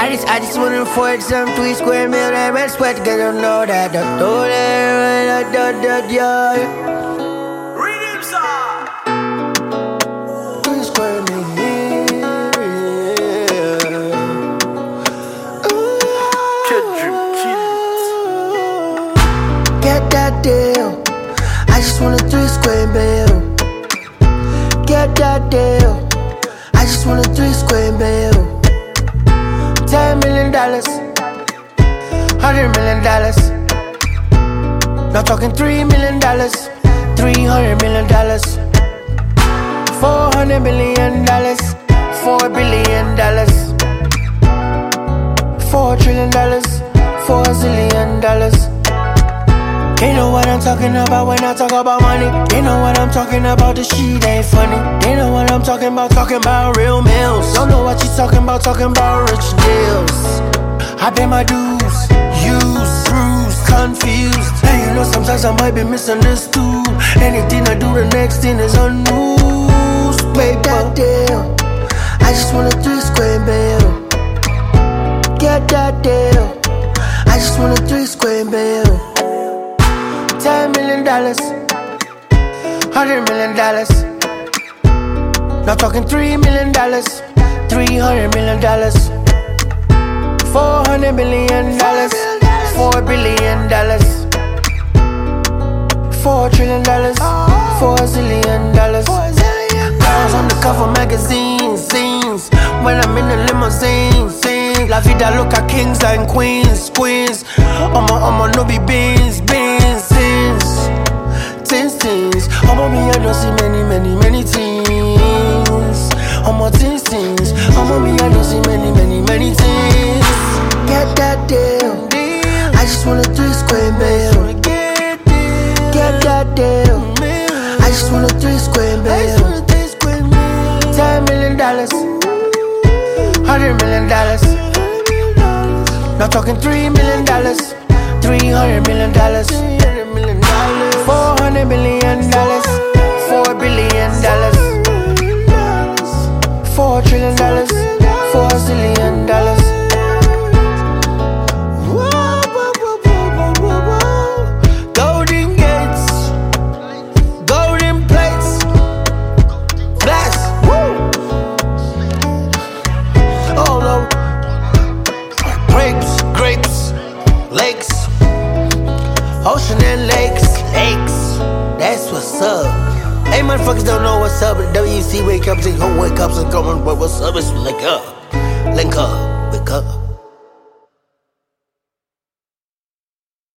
I just wanna afford some 3 square meal that red sweat, get to know that. Yeah. Rhythm song. 3 square meal. Get that deal. I just want a 3 square meal. Get that deal. I just want a 3 square meal. $10 million, $100 million. Not talking $3 million, $300 million, $400 million, $4 billion, $4 trillion, $4 zillion. They know what I'm talking about when I talk about money. They know what I'm talking about, the shit ain't funny. They know what I'm talking about real meals. Don't know what you talking about rich deals. I pay my dues, used, bruised, confused. And you know sometimes I might be misunderstood. Anything I do, the next thing is on news. Pay that deal. I just want a 3 square meal. Get that deal. I just want a 3 square meal. $10 million, $100 million. Not talking $3 million, $300 million, $400 million, $4 billion, $4 trillion, $4 zillion. Girls on the cover magazines, scenes. When I'm in the limousine, scenes. La vida loca, kings and queens. I'ma no be beans. Things. I'ma me, I don't see many things. I'ma things. I'ma me, I don't see many things. Get that deal. I just want a 3 square meal. Get that deal. I just want a 3 square meal. $10 million, $100 million. Not talking $3 million, $300 million. $400 million, $4 billion, $4 trillion, $4 zillion. Golden gates, golden plates, blast, woo. Oh no, grapes, lakes, ocean and lakes. That's what's up. Hey, motherfuckers don't know what's up. But WC wake up, take home, wake up, and come on. What's up? It's link up, wake up.